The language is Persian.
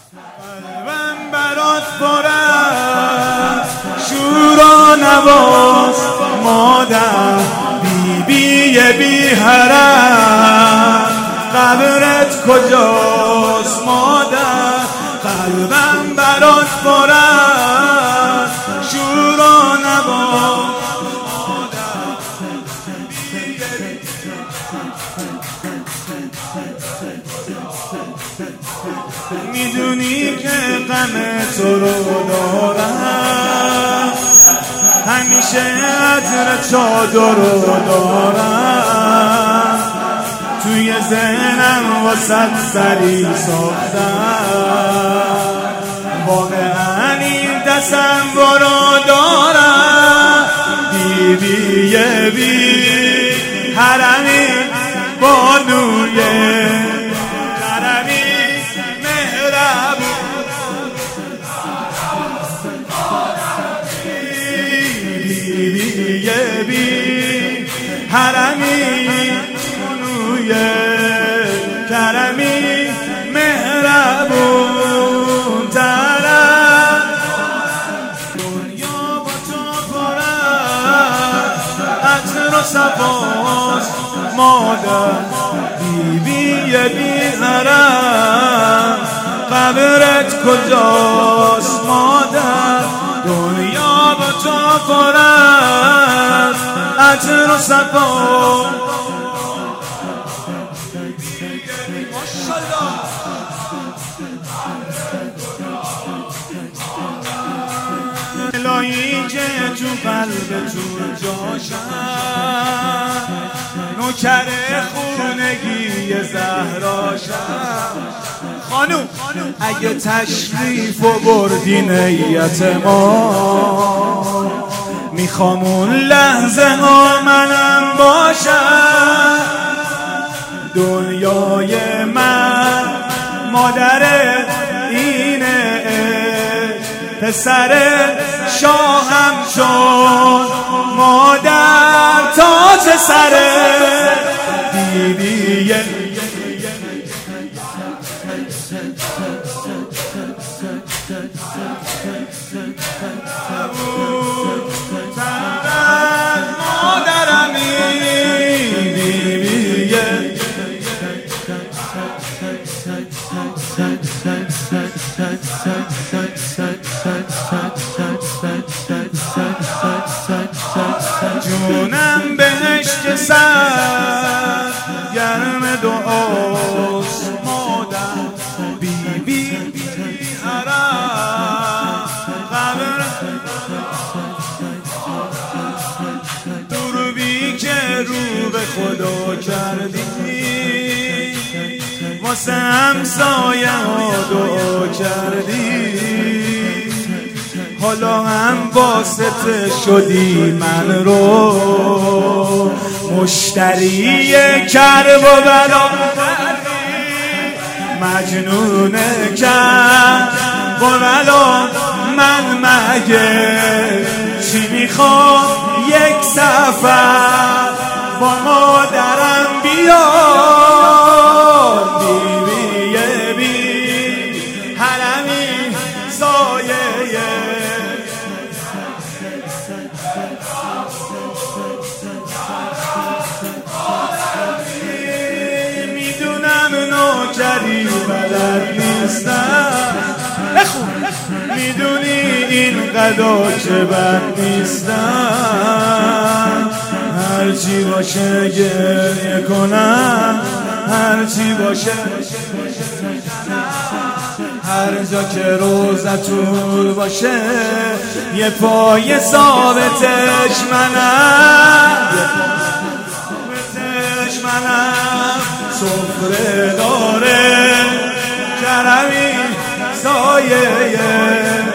قلبم برات پر از شور و نواست مادر، بیبی بی حرم، قبرت کجاست مادر؟ قلبم برات پر از شور و نواست میدونی که غم تو رو دارم، همیشه عطر چادر رو دارم، توی ذهنم واسه سری ساختم، واقعا این تصور رو دارم. بیبی بی حرمی بانوی بی حرمی نوی کرمی مهربون ترم، دنیا با تو پر از عطر و صفاست مادر، بیبی بی حرم، قبرت کجاست مادر؟ دنیا با تو پر از عطر و صفا. الهی که تو قلبتون جاشم، نوکر خونگی زهراشم. خانوم اگه تشریف و بردی نیت ما، میخوام اون لحظه ها منم باشم. دنیای من مادر اینه، پسر شاهم شد مادر تاج سره. بیبی جونم بهشت سر گرم دعاست مادر، بیبی حرم، قبر دروبی که رو به خدا کردی، واسه همسایه ها دعا کردی، حالا هم واسطه شدی من رو مشتری کرب و بلا، مجنون کرب و بلا. من مگه چی میخوام یک سفر با مادرم بیار، بیبی بی حرمی سایه. میدونم نوکری بلد نیستم، میدونی این قدا که بد نیستم، هرچی باشه گریه کنم، هرچی باشه هر جا که روزه طول باشه یه پای ثابتش منم، سفره داره کرمی سایه